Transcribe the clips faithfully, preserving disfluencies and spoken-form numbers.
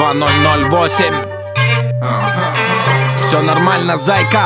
два ноль ноль восемь. Все нормально, зайка.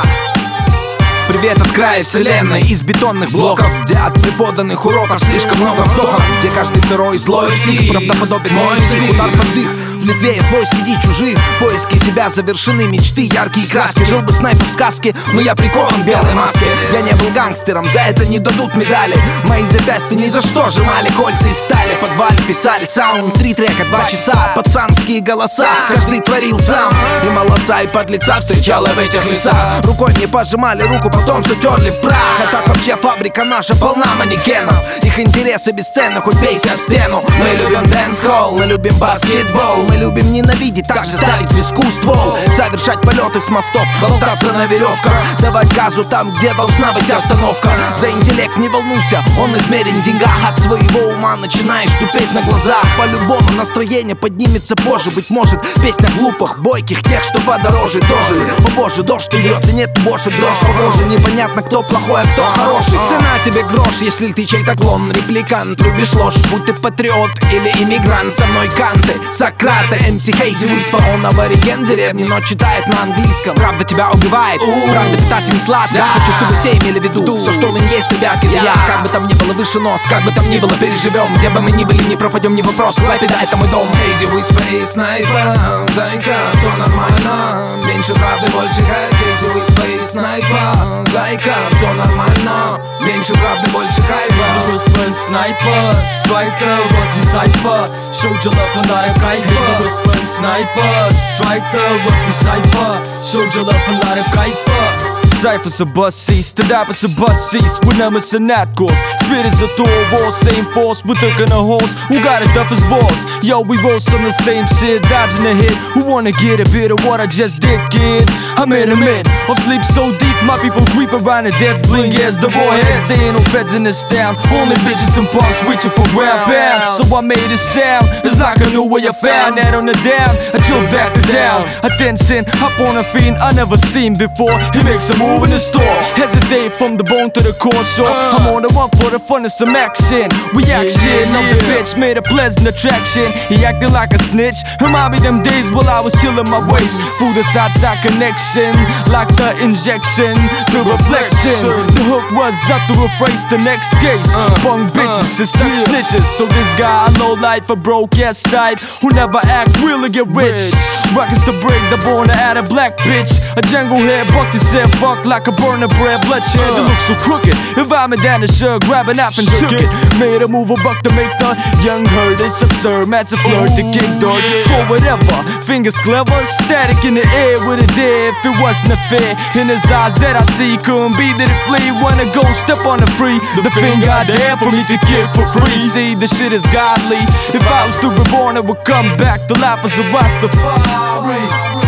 Привет от края вселенной, из бетонных блоков, где от преподанных уроков слишком много вдохов, где каждый второй злой псих правдоподобен мой стих. Удар под дых, в Литве я свой среди чужих. Поиски себя завершены, мечты, яркие краски. Жил бы снайпер в сказке, но я прикован в белой маске. Я не был гангстером, за это не дадут медали. Мои запястья ни за что сжимали кольца из стали. В подвале писали саунд, три трека, два часа. Пацанские голоса, каждый творил сам. И молодца, и подлеца встречала в этих лесах. Рукой не пожимали руку, потом все терли в прах. А так вообще фабрика наша полна манекенов. Их интересы бесценны, хоть бейся в стену. Мы любим дэнс-холл, мы любим баскетбол. Мы любим ненавидеть, также ставить в виску ствол. Совершать полеты с мостов, болтаться на веревках. Давать газу там, где должна быть остановка. За интеллект не волнуйся, он измерен в деньгах. От своего ума начинаешь тупеть на глазах. По-любому настроение поднимется позже. Быть может, песня глупых, бойких, тех, что подороже дожили. О боже, дождь идет, и нет больше дрожь по коже. Непонятно, кто плохой, а кто хороший. Цена тебе грош, если ты чей-то клон. Репликант, любишь ложь, будь ты патриот или иммигрант. Со мной Канты, Сократы, эм си Хейзи Уиспа. Он абориген деревни, но читает на английском. Правда тебя убивает, правда питать не сладко. Хочу, чтобы все имели в виду, все, что у меня есть, ребят, это я. Как бы там ни было выше нос, как бы там ни было переживем. Где бы мы ни были, не пропадем, не вопрос. Лапида, это мой дом. Хейзи Уиспа и снайпер, зайка, все нормально. Меньше правды, больше хайп. Хейзи Уиспа и снайпер, зайка, все нормально. Меньше правды, больше кайфа. Whisper, sniper, striker, was decipher. Showed your love a lot of kaifa. Whisper, sniper, striker, was decipher. Showed your love a lot of kaifa. Cyphers a bus seats, the dappers a bus seats. With numbers and that course. Spit is a door wall, same force. We're taking a horse. Who got it duff his balls? Yo, we roast on the same shit, dodging the hit. Who wanna get a bit of what I just did, kid? I'm in a mid of sleep so deep, my people creep around the death blink as the boy heads. Staying no feds in this town. Only bitches and punks reaching for ground pound. So I made it sound. It's like I knew where you found that on the down. I chill back to down. Attention, hop on a fiend I never seen before. He makes a move in the store. Hesitate from the bone to the core, so I'm on the run for the fun of some action. Reaction of the bitch made a pleasant attraction. He acted like a snitch. Remind me them days while I was chilling my waist. Through the side-side connection, like the injection, the reflection. The hook was up to rephrase the next case. Bung bitches, it's stuck snitches. So this guy, low life, a broke ass type who never act real or get rich. Rockets to break, the born to add a black bitch. A jungle head, buck this head, fuck like a burner bread. Bloodshed, it looks so crooked. If I'm a down the shirt, grab an app and shook it. Made a move, a buck to make the young herd. It's absurd, massive flirt, the kick dog. For whatever, fingers clever, static in the air with a dare. If it wasn't a fair, in his eyes that I see, couldn't be that it flee. Wanna go step on the free, the finger I dare for me to kick for free. See, the shit is godly. If I was to be born, it would come back to life as a Rastafari.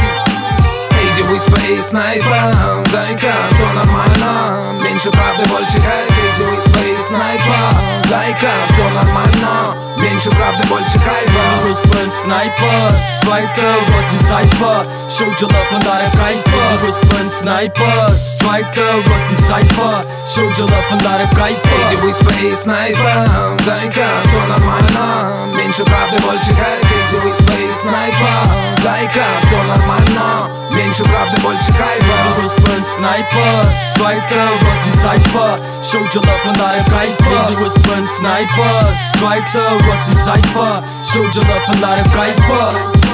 Хейзи Уиспа и снайпер, зайка, все нормально. Меньше правды, больше хайп. Хейзи Уиспа и снайпер, зайка, все нормально. Меньше правды, больше кайфа. Whisper, sniper, striker, was decipher. Showed your love a lot of kaifa. Whisper, sniper, striker, was decipher. Showed your love a lot of kaifa. Хейзи Уиспа и снайпер, зайка, все нормально. Меньше правды, больше хайп. Хейзи Уиспа и снайпер, зайка, все нормально. Меньше правды, больше кайфа. Whisper, sniper, striker, was decipher. Showed your love a lot of kaifa. Whisper, sniper, striker, was decipher. Showed your love a lot of kaifa.